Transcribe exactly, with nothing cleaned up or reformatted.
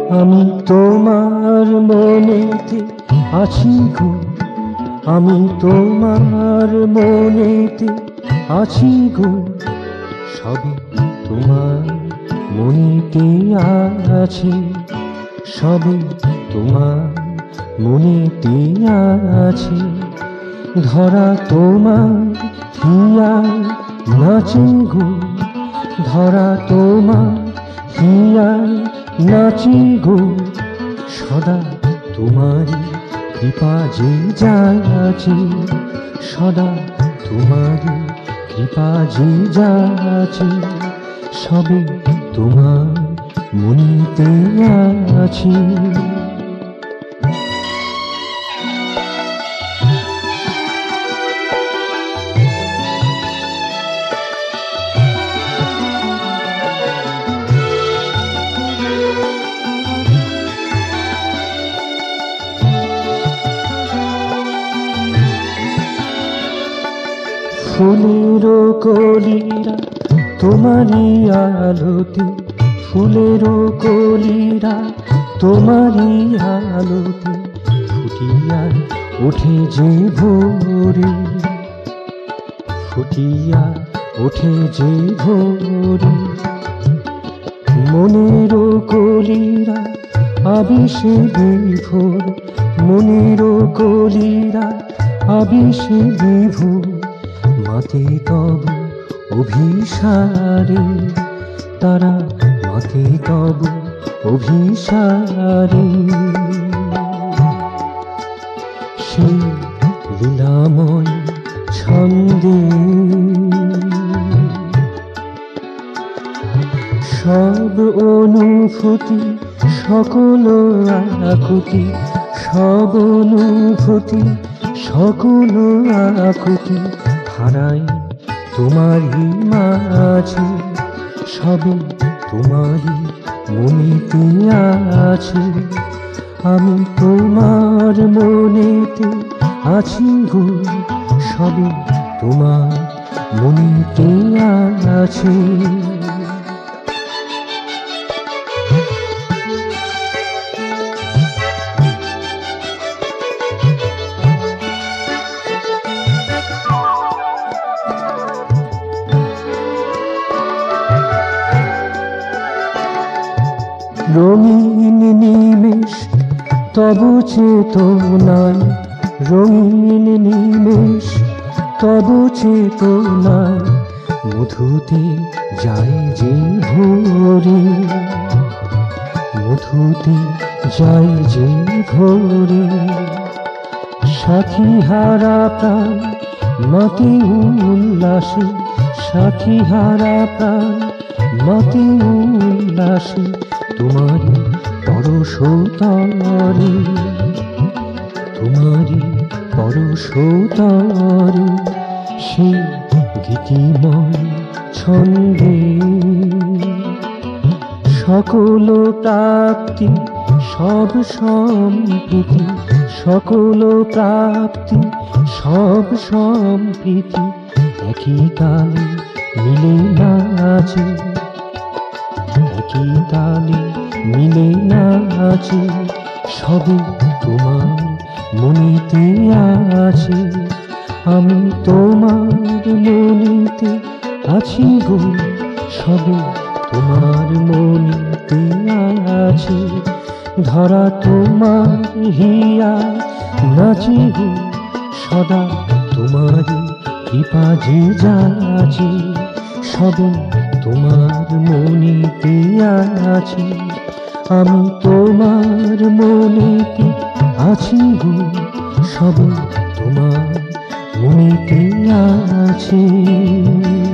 আমি তোমার মনেতে আছি গো, আমি তোমার মনেতে আছি গো, সবই তোমার মনেতে আছে, সবই তোমার মনেতে আছে। ধরা তোমার হিয়ায় নাচে গো, ধরা তোমার হিয়ায় নাচে গো, সদা তোমারই কৃপা যে যাচ্ছে, সদা তোমারই কৃপা যে যাচ্ছে, সবে তোমার মনেতে আছে। ফুলের কলিরা তোমারই আলোতে, ফুলের কলিরা তোমারই আলোতে ফুটিয়া ওঠে যে ভোরে, ফুটিয়া ওঠে যে ভোরে। মনের কলিরা আবেশে বিভোর, মনের কলিরা আবেশে বিভোর, মাতে তব অভিসারে, তারা মাতে তব অভিসারে। সেই লীলাময় ছন্দে সব অনুভূতি সকল আকুতি, সব অনুভূতি সকল আকুতি হারাই তোমারই মাঝে, সবে তোমারই মনেতে আছে। আমি তোমার মনেতে আছি গো, সবে তোমার মনেতে আছে। রঙিন নিমেষ তব চেতনায়, রঙিন নিমেষ তব চেতনায় মধুতে যায় যে ভোরে, মধুতে যায় যে ভোরে। সাথী হারা প্রাণ মাতে উল্লাসে, সাথী হারা প্রাণ মাতে উল্লাসে, তোমারি পরশ তরে, তোমারি পরশ তরে। সেই গীতিময় ছন্দে সকল প্রাপ্তি সব সম্প্রীতি, সকল প্রাপ্তি সব সম্প্রীতি একই তালে মিলে নাচে, একই তালে মিলে নাচে, সবে তোমার মনেতে আছে। আমি তোমার মনেতে আছি গো, সবে তোমার মনেতে আছে। ধরা তোমার হিয়া নাচে গো, সদা তোমারই কৃপা যে যাচ্ছে, সবে তোমার মনেতে আছে। আমি তোমার মনেতে আছি গো, সবে তোমার মনেতে আছে।